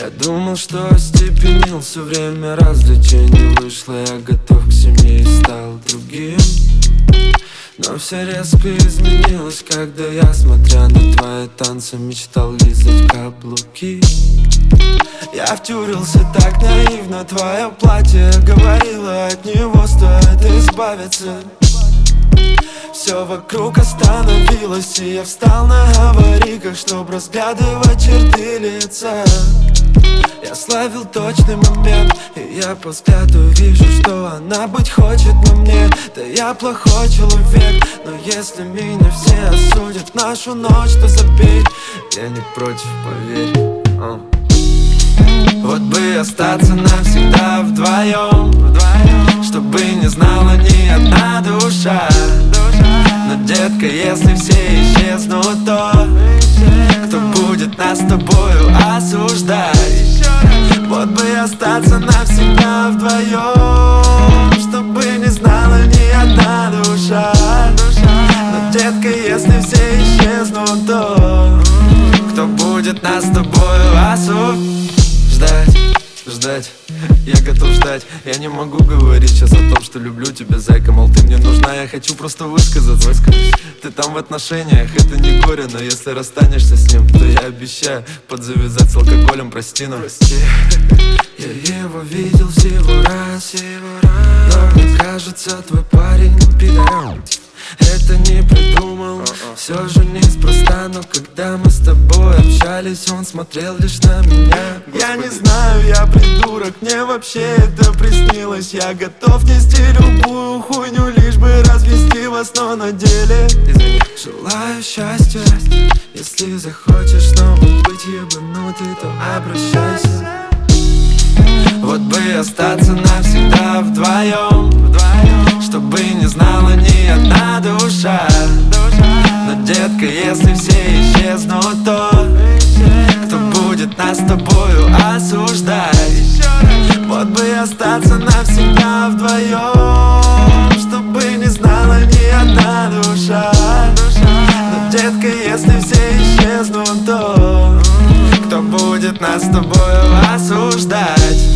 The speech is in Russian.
Я думал, что остепенился, время развлечений вышло. Я готов к семье и стал другим. Но все резко изменилось, когда я, смотря на твои танцы, мечтал лизать каблуки. Я втюрился так наивно, твое платье говорило, от него стоит избавиться. Все вокруг остановилось, и я встал на аварийках, чтоб разглядывать черты лица. Я словил точный момент, и я по взгляду вижу, что она быть хочет на мне. Да я плохой человек, но если меня все осудят нашу ночь, то забей. Я не против, поверь. Вот бы остаться навсегда вдвоем, чтобы не знала ни одна душа. Но, детка, если все исчезнут, то кто будет нас с тобою осуждать? Вот бы остаться навсегда вдвоем, чтобы не знала ни одна душа. Но, детка, если все исчезнут, то кто будет нас с тобою осуждать? Ждать, я готов ждать. Я не могу говорить сейчас о том, что люблю тебя, зайка. Мол, ты мне нужна, я хочу просто высказаться. Ты там в отношениях, это не горе. Но если расстанешься с ним, то я обещаю подзавязать с алкоголем, прости, но прости. Я его видел всего раз, но мне кажется, твой парень пидор. Это не придумал, все же неспроста. Но когда мы с тобой общались, он смотрел лишь на меня. Я не знаю, я придурок, мне вообще это приснилось. Я готов нести любую хуйню, лишь бы развести вас, но на деле желаю счастья. Если захочешь снова быть ебанутый, то обращайся. Вот бы остаться навсегда вдвоем, чтобы не знала ни одна душа. Но, детка, если все исчезнут, то кто будет нас с тобою осуждать? Вот бы остаться навсегда вдвоем, чтобы не знала ни одна душа. Но, детка, если все исчезнут, то кто будет нас с тобою осуждать?